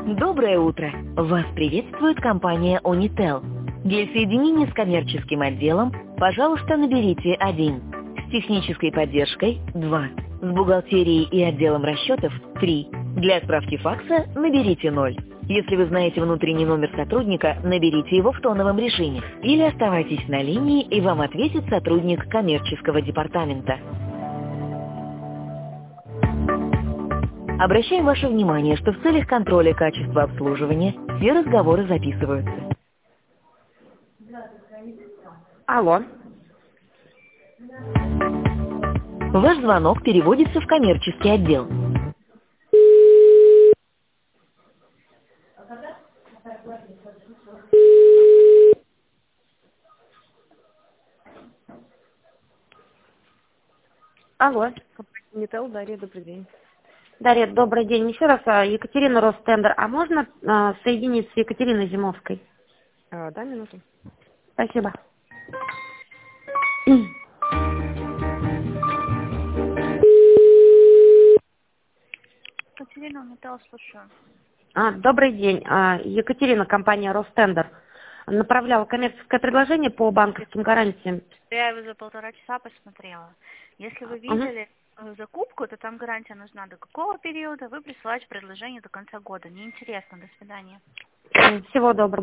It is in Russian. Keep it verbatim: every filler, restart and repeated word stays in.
Доброе утро! Вас приветствует компания Unitel. Для соединения с коммерческим отделом, пожалуйста, наберите один. С технической поддержкой – два. С бухгалтерией и отделом расчетов – три. Для отправки факса наберите ноль. Если вы знаете внутренний номер сотрудника, наберите его в тоновом режиме. Или оставайтесь на линии, и вам ответит сотрудник коммерческого департамента. Обращаем ваше внимание, что в целях контроля качества обслуживания все разговоры записываются. Алло. Ваш звонок переводится в коммерческий отдел. Алло. Unitel, Дарья, добрый день. Дарья, добрый день. Еще раз, а, Екатерина Ростендер. А можно а, соединить с Екатериной Зимовской? А, да, минуту. Спасибо. Екатерина, Unitel, слушаю. А, добрый день. А, Екатерина, компания Ростендер. Направляла коммерческое предложение по банковским гарантиям. Я его за полтора часа посмотрела. Если вы видели uh-huh. закупку, то там гарантия нужна до какого периода? Вы присылаете предложение до конца года. Неинтересно. До свидания. Всего доброго.